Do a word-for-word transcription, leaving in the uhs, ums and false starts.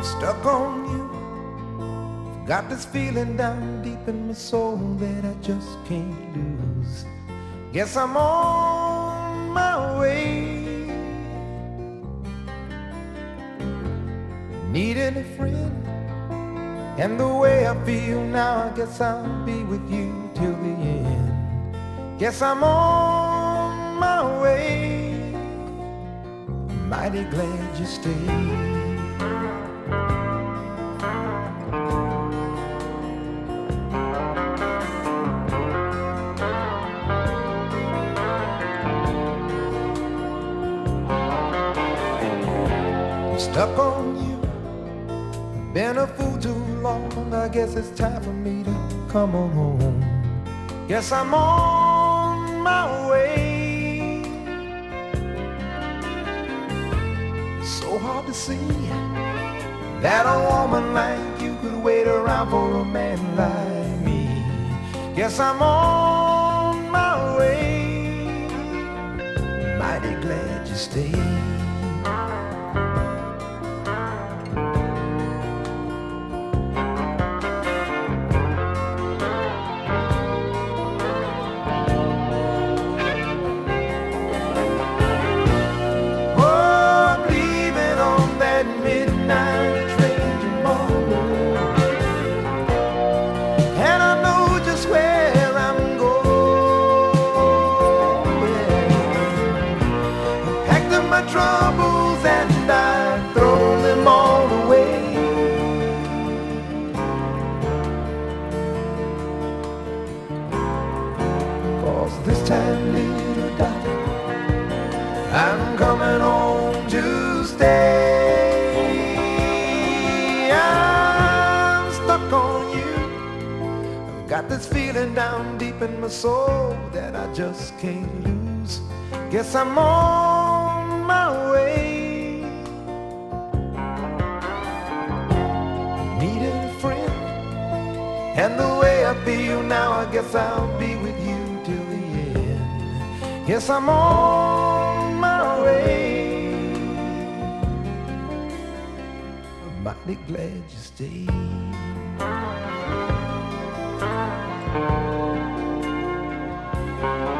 Stuck on you. Got this feeling down deep in my soul that I just can't lose. Guess I'm on my way. Needing a friend, and the way I feel now, I guess I'll be with you till the end. Guess I'm on my way. Mighty glad you stayed. Stuck on you, been a fool too long. I guess it's time for me to come on home. Guess I'm on my way. So hard to see that a woman like you could wait around for a man like me. Guess I'm on my way. Mighty glad you stayed. Troubles and I throw them all away. Cause this time, little darling, I'm coming home to stay. I'm stuck on you. I've got this feeling down deep in my soul that I just can't lose. Guess I'm on my way. Needed a friend, and the way I feel now, I guess I'll be with you till the end. Yes, I'm on my way. I'm mighty glad you stayed. Thank you.